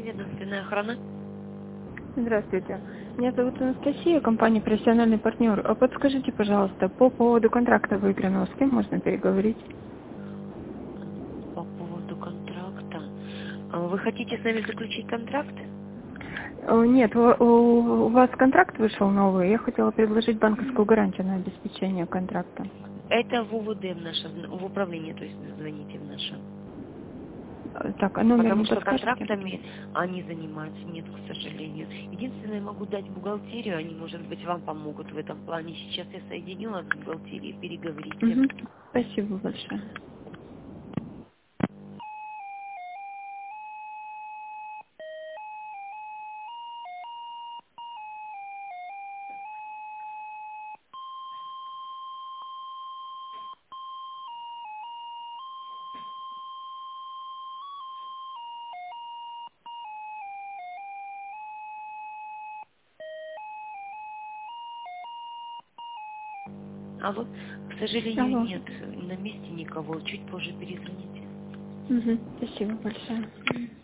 ведомственная охрана. Здравствуйте. Меня зовут Анастасия, компания «Профессиональный партнер». А подскажите, пожалуйста, по поводу контракта выигранного, с кем можно переговорить? По поводу контракта. Вы хотите с нами заключить контракт? Нет, у вас контракт вышел новый. Я хотела предложить банковскую гарантию на обеспечение контракта. Это в УВД в наше, в управление, то есть звоните в наше. Так, а номер Потому не что подскажете? контрактами они занимаются, нет, к сожалению. Единственное, могу дать бухгалтерию, они, может быть, вам помогут в этом плане. Сейчас я соединила с бухгалтерией, переговорите. Угу. Спасибо большое. Алло, к сожалению, Алло. нет, на месте никого. Чуть позже перезвоните. Угу. Спасибо большое.